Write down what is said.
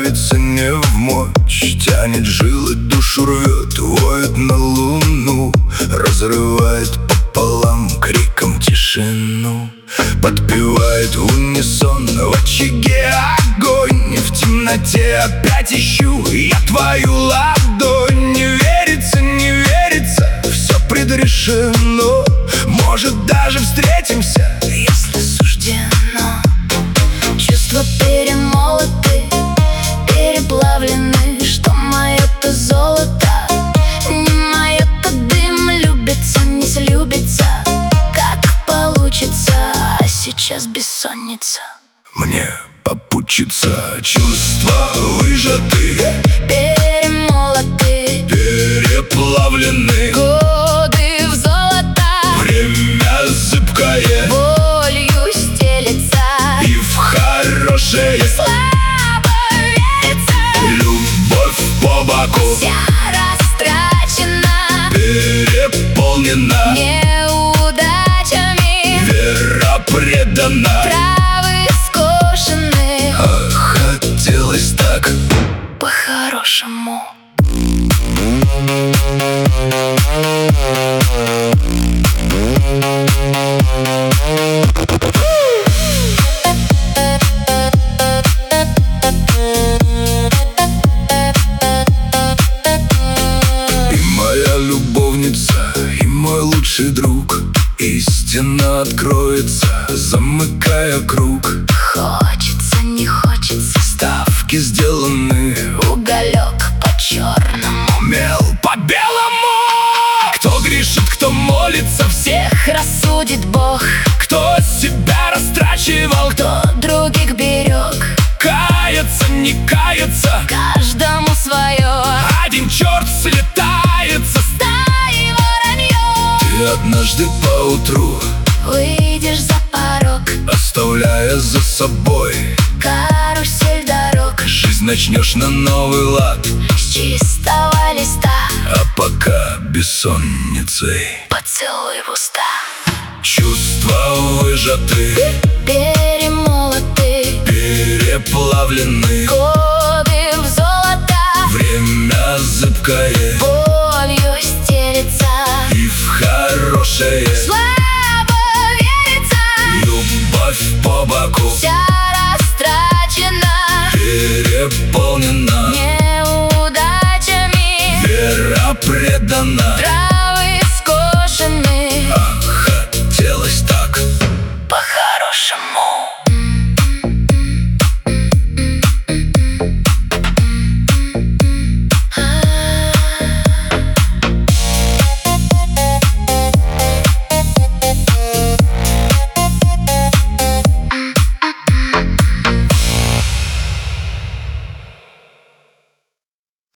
верится не в мочь, тянет жилы, душу рвет, воет на луну, разрывает пополам криком тишину. Подпевает в унисон, в очаге огонь, в темноте опять ищу я твою ладонь. Не верится, не верится, все предрешено, может даже встретимся, если суждено. Чувства перемолоты, переплавлены, что мое-то золото, не мое-то дым. Любится, не слюбится, как получится, а сейчас бессонница. Мне попутчица, чувства выжаты, перемолоты, переплавлены, годы в золото, время зыбкое, болью стелется, и в хорошее слабо верится. Любовь по боку Вся растрачена, переполнена, неудачами, вера предана. травы скошены, А хотелось так по-хорошему. И моя любовница, и мой лучший друг, истина откроется, замыкая круг. Хочется, не хочется, Ставки сделаны, уголек по-черному, мел по белому. Кто грешит, кто молится, всех рассудит Бог, кто себя растрачивал, кто других берег. кается, не кается, Каждому свое, один черт слетается. стаи воронье. Ты однажды поутру, Выйдешь за порог, оставляя за собой карусель дорог, жизнь, начнешь на новый лад. с чистого листа А пока бессонницей поцелуй в уста. чувства выжаты, Перемолоты, переплавлены, годы в золото, время зыбкое, болью стелется, и в хорошее слабо верится. любовь по боку Вся растрачена, переполнена, неудачами, вера предана.